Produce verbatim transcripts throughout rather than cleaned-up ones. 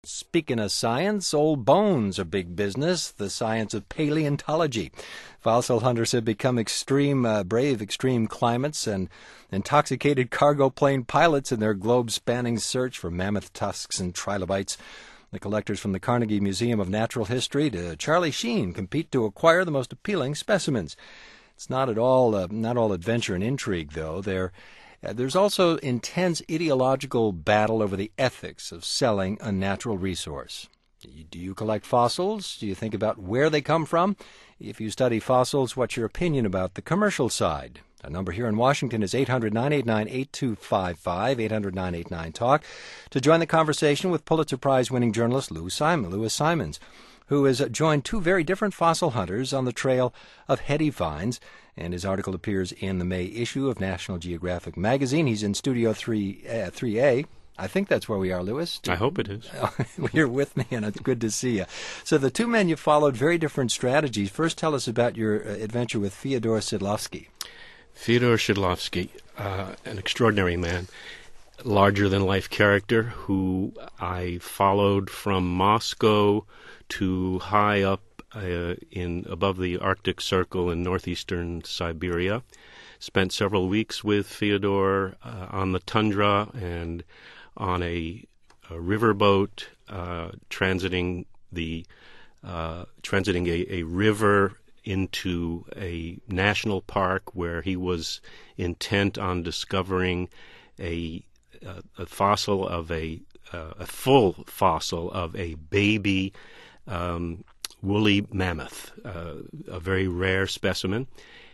Speaking of science, old bones are big business, the science of paleontology. Fossil hunters have become extreme, uh, brave extreme climates and intoxicated cargo plane pilots in their globe-spanning search for mammoth tusks and trilobites. The collectors from the Carnegie Museum of Natural History to Charlie Sheen compete to acquire the most appealing specimens. It's not at all, uh, not all adventure and intrigue, though. They're Uh, there's also intense ideological battle over the ethics of selling a natural resource. Do you collect fossils? Do you think about where they come from? If you study fossils, what's your opinion about the commercial side? Our number here in Washington is eight hundred, nine eight nine, eight two five five, eight hundred, nine eight nine, talk. To join the conversation with Pulitzer Prize-winning journalist Lou Simon, Louis Simons, who has joined two very different fossil hunters on the trail of heady finds, and his article appears in the May issue of National Geographic magazine. He's in Studio three, uh, three A. I think that's where we are, Louis. I hope it is. You're with me, and it's good to see you. So the two men you followed very different strategies. First, tell us about your uh, adventure with Fyodor Szydlowski. Fyodor Szydlowski, uh, an extraordinary man, larger-than-life character who I followed from Moscow to high up uh, in above the Arctic Circle in northeastern Siberia. Spent several weeks with Fyodor uh, on the tundra and on a, a riverboat uh, transiting the uh, transiting a, a river into a national park where he was intent on discovering a, a, a fossil of a uh, a full fossil of a baby um, woolly mammoth, uh, a very rare specimen.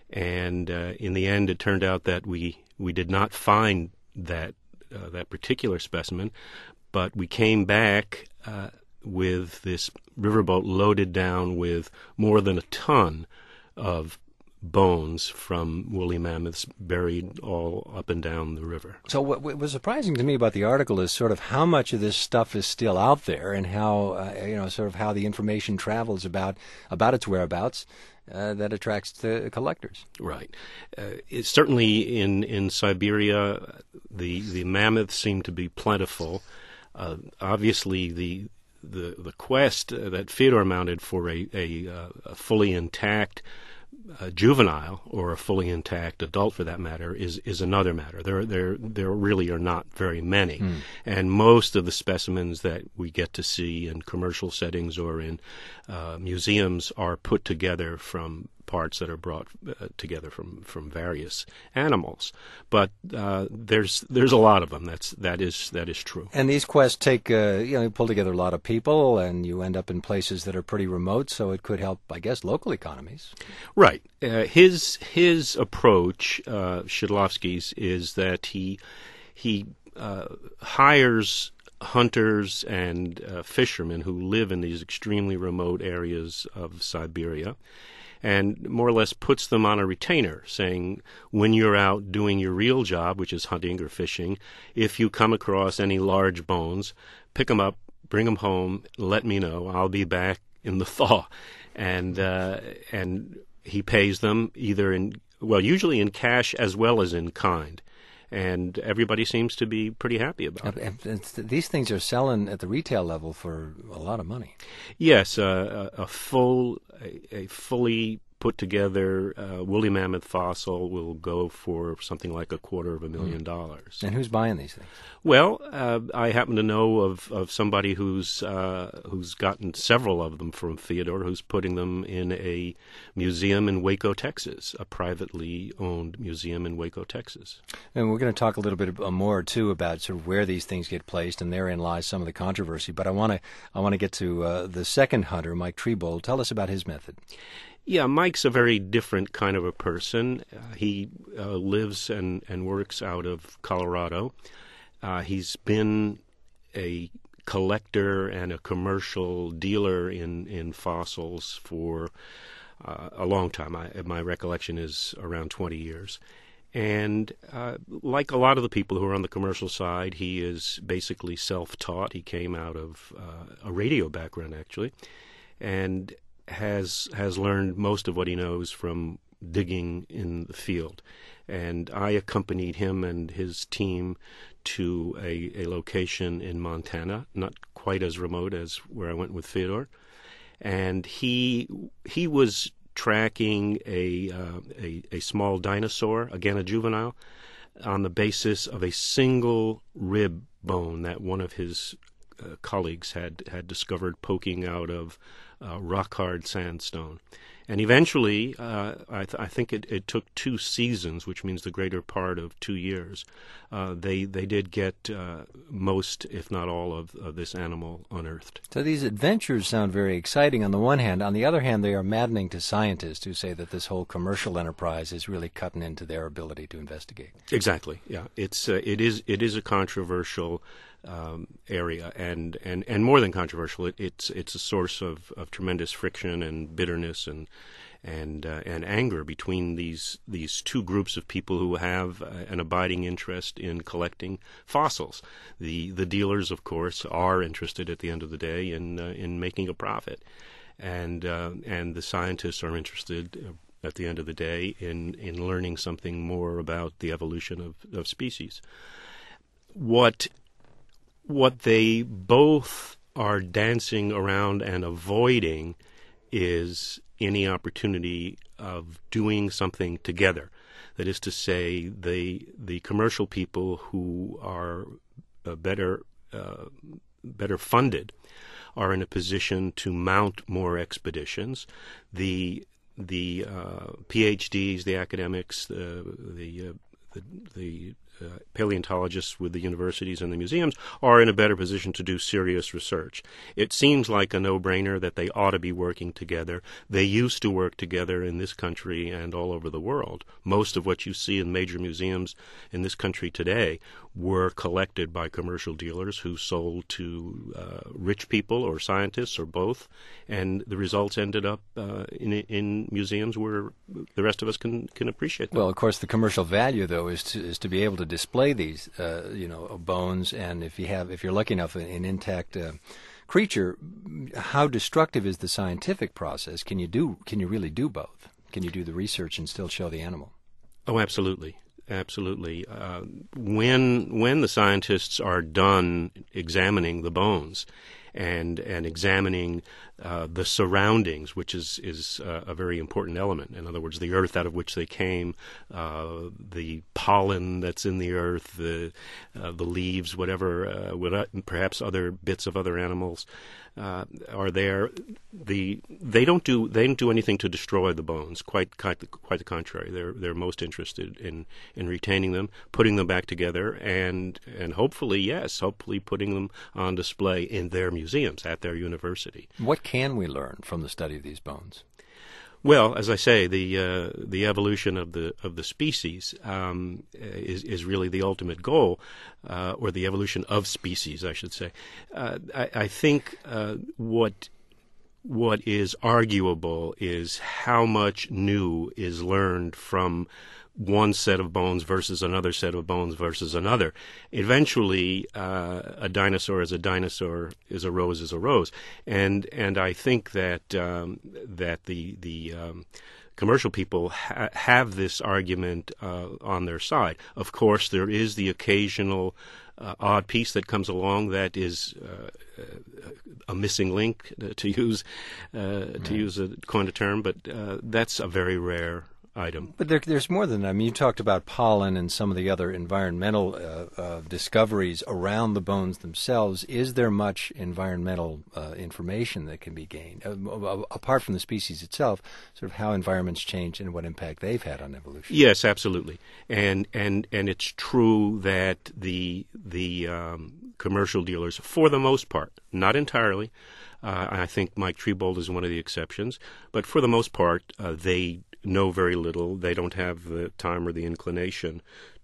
And uh, in the end, it turned out that we, we did not find that uh, that particular specimen, but we came back uh, with this riverboat loaded down with more than a ton of bones from woolly mammoths buried all up and down the river. So what, what was surprising to me about the article is sort of how much of this stuff is still out there, and how uh, you know sort of how the information travels about about its whereabouts uh, that attracts the collectors. Right. Uh, it's certainly in in Siberia, the the mammoths seem to be plentiful. Uh, obviously, the the the quest uh, that Fyodor mounted for a a, uh, a fully intact a juvenile, or a fully intact adult for that matter, is is another matter. There there there really are not very many. Mm. And most of the specimens that we get to see in commercial settings or in uh, museums are put together from parts that are brought uh, together from, from various animals. But uh, there's there's a lot of them. That's that is that is true. And these quests take uh, you know you pull together a lot of people, and you end up in places that are pretty remote. So it could help, I guess, local economies. Right. Uh, his his approach, uh, Szydlowski's, is that he he uh, hires hunters and uh, fishermen who live in these extremely remote areas of Siberia, and more or less puts them on a retainer, saying, when you're out doing your real job, which is hunting or fishing, if you come across any large bones, pick them up, bring them home, let me know. I'll be back in the thaw. And uh, and he pays them either in, well, usually in cash as well as in kind. And everybody seems to be pretty happy about it. It's, these things are selling at the retail level for a lot of money. Yes, uh, a, a full, a, a fully put together uh, woolly mammoth fossil will go for something like a quarter of a million mm. dollars. And who's buying these things? Well, uh, I happen to know of, of somebody who's uh, who's gotten several of them from Fyodor, who's putting them in a museum in Waco, Texas, a privately owned museum in Waco, Texas. And we're going to talk a little bit more too about sort of where these things get placed, and therein lies some of the controversy. But I want to I want to get to uh, the second hunter, Mike Trebold. Tell us about his method. Yeah, Mike's a very different kind of a person. Uh, he uh, lives and, and works out of Colorado. Uh, he's been a collector and a commercial dealer in, in fossils for uh, a long time. I, my recollection is around twenty years. And uh, like a lot of the people who are on the commercial side, he is basically self-taught. He came out of uh, a radio background, actually, and has has learned most of what he knows from digging in the field. And I accompanied him and his team to a, a location in Montana, not quite as remote as where I went with Fyodor. And he he was tracking a, uh, a a small dinosaur, again a juvenile, on the basis of a single rib bone that one of his uh, colleagues had, had discovered poking out of uh, rock-hard sandstone. And eventually, uh, I, th- I think it, it took two seasons, which means the greater part of two years, uh, they they did get uh, most, if not all, of, of this animal unearthed. So these adventures sound very exciting on the one hand. On the other hand, they are maddening to scientists who say that this whole commercial enterprise is really cutting into their ability to investigate. Exactly. Yeah, it's uh, it is it is a controversial um, area, and, and, and more than controversial, it, it's it's a source of, of tremendous friction and bitterness and and uh, and anger between these these two groups of people who have uh, an abiding interest in collecting fossils. The the dealers, of course, are interested at the end of the day in uh, in making a profit, and uh, and the scientists are interested uh, at the end of the day in in learning something more about the evolution of, of species. What what they both are dancing around and avoiding is any opportunity of doing something together. That is to say, the the commercial people who are uh, better uh, better funded are in a position to mount more expeditions. The the uh, PhDs, the academics, the the uh, the, the Uh, paleontologists with the universities and the museums are in a better position to do serious research. It seems like a no-brainer that they ought to be working together. They used to work together in this country and all over the world. Most of what you see in major museums in this country today were collected by commercial dealers who sold to uh, rich people or scientists or both, and the results ended up uh, in, in museums where the rest of us can, can appreciate them. Well, of course, the commercial value, though, is to, is to be able to display these, uh, you know, bones, and if you have, if you're lucky enough, an intact uh, creature, how destructive is the scientific process? Can you do? Can you really do both? Can you do the research and still show the animal? Oh, absolutely, absolutely. Uh, when when the scientists are done examining the bones and and examining uh, the surroundings, which is is uh, a very important element. In other words, the earth out of which they came, uh, the pollen that's in the earth, the uh, the leaves, whatever, uh, what, perhaps other bits of other animals uh, are there. The they don't do they don't do anything to destroy the bones. Quite quite the, quite the contrary. They're they're most interested in, in retaining them, putting them back together, and and hopefully yes, hopefully putting them on display in their museums at their university. What can we learn from the study of these bones? Well, as I say, the uh, the evolution of the of the species um, is is really the ultimate goal, uh, or the evolution of species, I should say. Uh, I, I think uh, what what is arguable is how much new is learned from one set of bones versus another set of bones versus another. Eventually, uh, a dinosaur is a dinosaur, is a rose is a rose, and and I think that um, that the the um, commercial people ha- have this argument uh, on their side. Of course, there is the occasional uh, odd piece that comes along that is uh, a missing link, to use uh, right. to use a coin a term, but uh, that's a very rare item. But there, there's more than that. I mean, you talked about pollen and some of the other environmental uh, uh, discoveries around the bones themselves. Is there much environmental uh, information that can be gained, uh, apart from the species itself, sort of how environments change and what impact they've had on evolution? Yes, absolutely. And and and it's true that the the um, commercial dealers, for the most part, not entirely, uh, I think Mike Trebold is one of the exceptions, but for the most part, uh, they know very little. They don't have the time or the inclination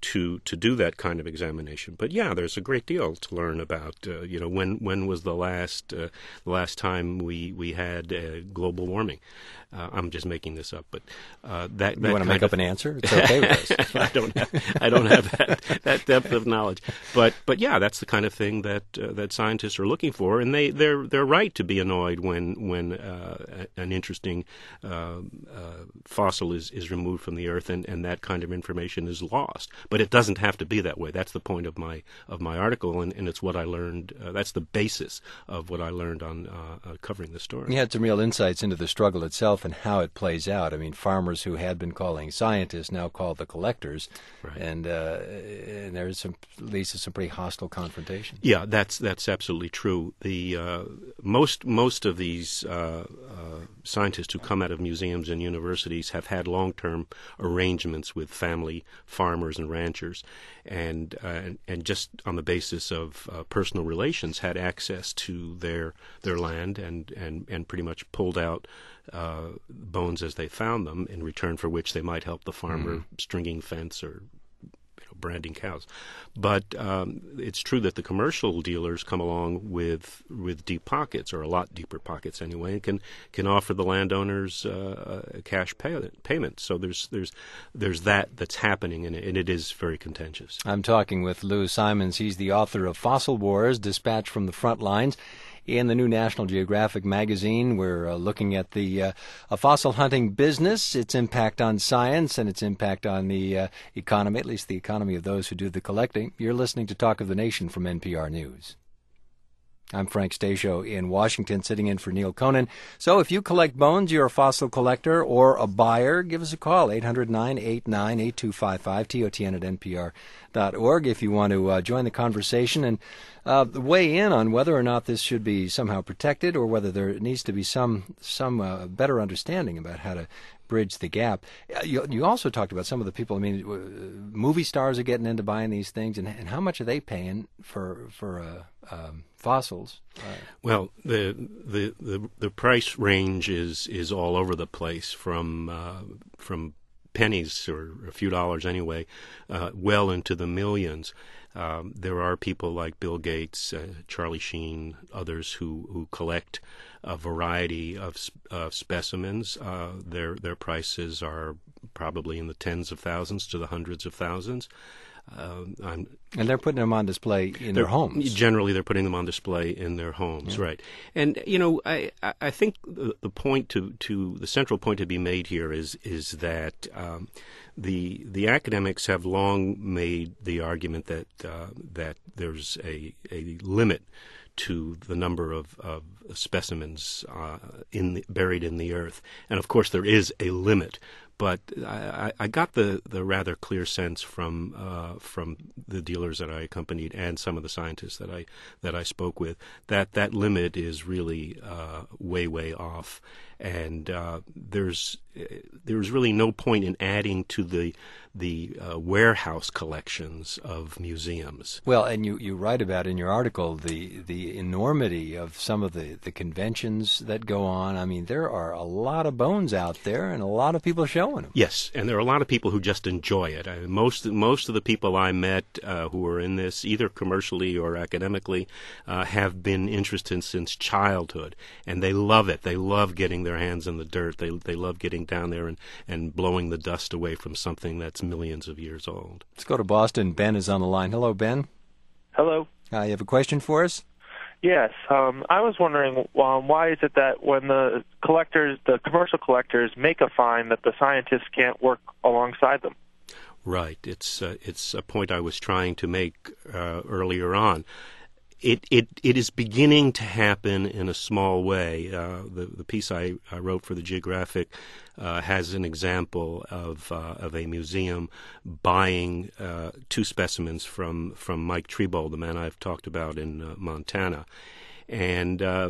to to do that kind of examination. But yeah, there's a great deal to learn about. Uh, you know, when when was the last uh, the last time we we had uh, global warming? Uh, I'm just making this up, but uh, that, that you want to make of, up an answer? It's okay with us. I don't have I don't have that, that depth of knowledge, but but yeah, that's the kind of thing that uh, that scientists are looking for, and they they're they're right to be annoyed when when uh, an interesting uh, uh, fossil is, is removed from the earth and, and that kind of information is lost. But it doesn't have to be that way. That's the point of my of my article, and, and it's what I learned. Uh, that's the basis of what I learned on uh, uh, covering the story. You had some real insights into the struggle itself and how it plays out. I mean, farmers who had been calling scientists now call the collectors, right. and, uh, and there's some leads to some pretty hostile confrontation. Yeah, that's that's absolutely true. The uh, most most of these uh, uh, scientists who come out of museums and universities have had long-term arrangements with family farmers and ranchers, and uh, and, and just on the basis of uh, personal relations had access to their their land and and, and pretty much pulled out uh, bones as they found them, in return for which they might help the farmer mm-hmm. stringing fence or branding cows. But um, it's true that the commercial dealers come along with with deep pockets, or a lot deeper pockets anyway, and can can offer the landowners uh, a cash pay, payment. So there's there's there's that that's happening, and it, and it is very contentious. I'm talking with Lou Simons. He's the author of Fossil Wars, Dispatch from the Front Lines. In the new National Geographic magazine, we're uh, looking at the uh, a fossil hunting business, its impact on science, and its impact on the uh, economy, at least the economy of those who do the collecting. You're listening to Talk of the Nation from N P R News. I'm Frank Stasio in Washington, sitting in for Neil Conan. So if you collect bones, you're a fossil collector or a buyer, give us a call, eight hundred, nine eight nine, eight two five five, T O T N at N P R dot org, if you want to uh, join the conversation and uh, weigh in on whether or not this should be somehow protected, or whether there needs to be some some uh, better understanding about how to bridge the gap. You, you also talked about some of the people. I mean, uh, movie stars are getting into buying these things, and, and how much are they paying for for uh, um, fossils? Uh, well, the, the the the price range is is all over the place, from uh, from pennies, or a few dollars anyway, uh, well into the millions. Um, there are people like Bill Gates, uh, Charlie Sheen, others who, who collect a variety of uh, specimens. Uh, their their prices are probably in the tens of thousands to the hundreds of thousands. Uh, I'm, and they're putting them on display in their homes. Generally, they're putting them on display in their homes, yeah. Right? And you know, I I think the, the point to, to the central point to be made here is is that um, the the academics have long made the argument that uh, that there's a a limit to the number of, of specimens uh, in the, buried in the earth, and of course there is a limit. But I, I got the, the rather clear sense from uh, from the dealers that I accompanied and some of the scientists that I that I spoke with that that limit is really uh, way way off, and uh, there's there's really no point in adding to the the uh, warehouse collections of museums. Well, and you, you write about in your article the the enormity of some of the, the conventions that go on. I mean, there are a lot of bones out there and a lot of people showing them. Yes, and there are a lot of people who just enjoy it. I mean, most most of the people I met uh, who are in this, either commercially or academically, uh, have been interested since childhood, and they love it. They love getting their hands in the dirt. They they love getting down there and, and blowing the dust away from something that's millions of years old. Let's go to Boston. Ben is on the line. Hello, Ben. Hello. Uh, you have a question for us? Yes. Um, I was wondering um, why is it that when the collectors, the commercial collectors, make a find that the scientists can't work alongside them? Right. It's uh, it's a point I was trying to make uh, earlier on. It, it it is beginning to happen in a small way. Uh, the the piece I, I wrote for the Geographic uh, has an example of uh, of a museum buying uh, two specimens from from Mike Trebold, the man I've talked about in uh, Montana. And uh,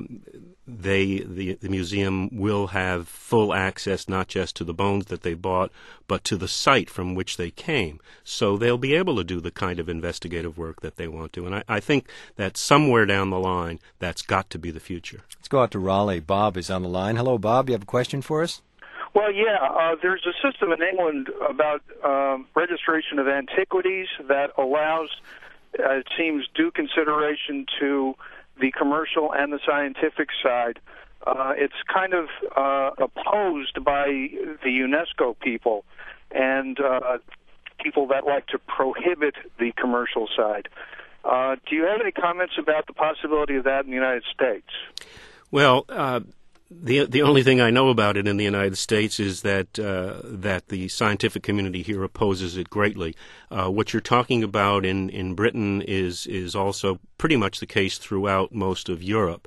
they the, the museum will have full access not just to the bones that they bought, but to the site from which they came. So they'll be able to do the kind of investigative work that they want to. And I, I think that somewhere down the line, that's got to be the future. Let's go out to Raleigh. Bob is on the line. Hello, Bob. You have a question for us? Well, yeah, uh, there's a system in England about um, registration of antiquities that allows, uh, it seems, due consideration to the commercial and the scientific side. Uh, it's kind of uh, opposed by the UNESCO people and uh, people that like to prohibit the commercial side. Uh, do you have any comments about the possibility of that in the United States? Well, uh, the the only thing I know about it in the United States is that uh, that the scientific community here opposes it greatly. Uh, what you're talking about in, in Britain is is also pretty much the case throughout most of Europe.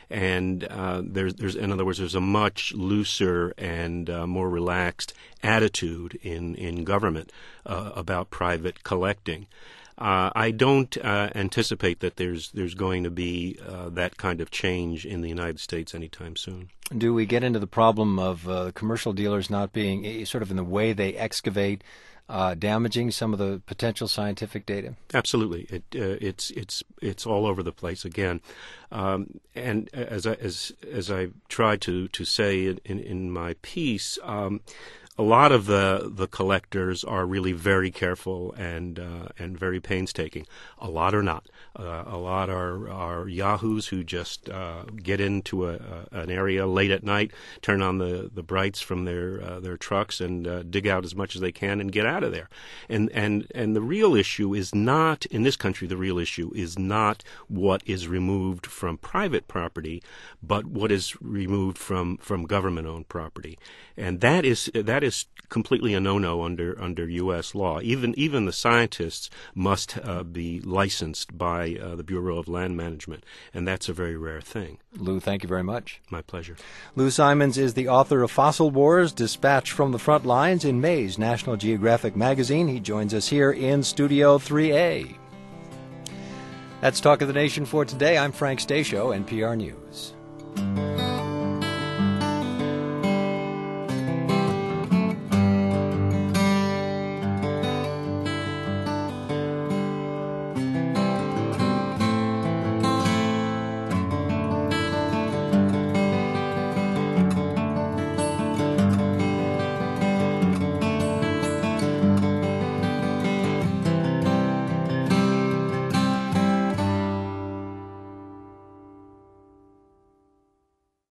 And uh, there's, there's, in other words, there's a much looser and uh, more relaxed attitude in in government uh, about private collecting. Uh, I don't uh, anticipate that there's there's going to be uh, that kind of change in the United States anytime soon. Do we get into the problem of uh, commercial dealers not being sort of in the way they excavate, uh, damaging some of the potential scientific data? Absolutely, it uh, it's it's it's all over the place again, um, and as I as as I tried to to say in in, in my piece. Um, A lot of the, the collectors are really very careful and uh, and very painstaking. A lot are not. Uh, a lot are, are yahoos who just uh, get into a, a, an area late at night, turn on the, the brights from their uh, their trucks, and uh, dig out as much as they can and get out of there. And and and the real issue is not in this country. The real issue is not what is removed from private property, but what is removed from, from government-owned property, and that is that. is completely a no-no under under U S law. Even even the scientists must uh, be licensed by uh, the Bureau of Land Management, and that's a very rare thing. Lou, thank you very much. My pleasure. Lou Simons is the author of Fossil Wars, Dispatch from the Front Lines in May's National Geographic magazine. He joins us here in Studio three A. That's Talk of the Nation for today. I'm Frank Stasio, N P R News.